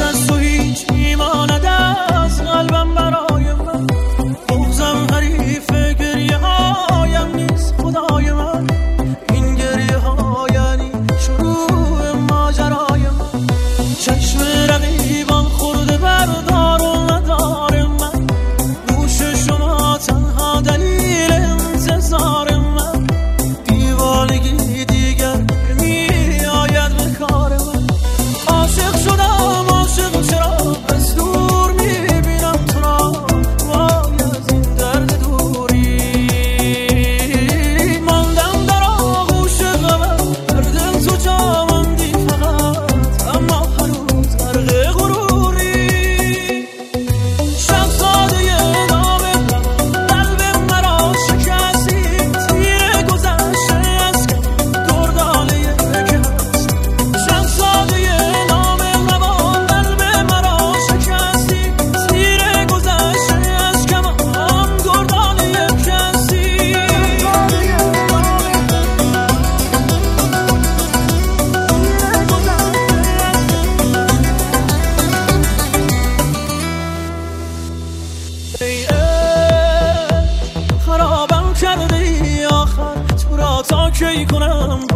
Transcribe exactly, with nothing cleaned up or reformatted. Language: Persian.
بعد از تو هیچ میماند از قلبم برای من. بغضم حریف گریه هایم نیست خدای من. این گریه ها یعنی شروع ماجرای من. چشم رقیبان خورده بر دار و مدار من. گوش شما تنها دلیل انتظار من. دیوانگی دیگر می آید به کار من. عاشق شدم عاشق چرا از دور می بینم تو را. وای از این درد دوری ماندم در آغوش غمت. در دل تو جا ماندی فقط اما هنوز غرق غروری. شب ساده نام قلب مرا شکستی. تیر گذشته از دردانه که هست. شب ساده نام روان قلب مرا شکستی. تیر گذشته از کمان دردانه که هستی. ای عشق، خرابم کرده ای آخر. تو را تا کی کنم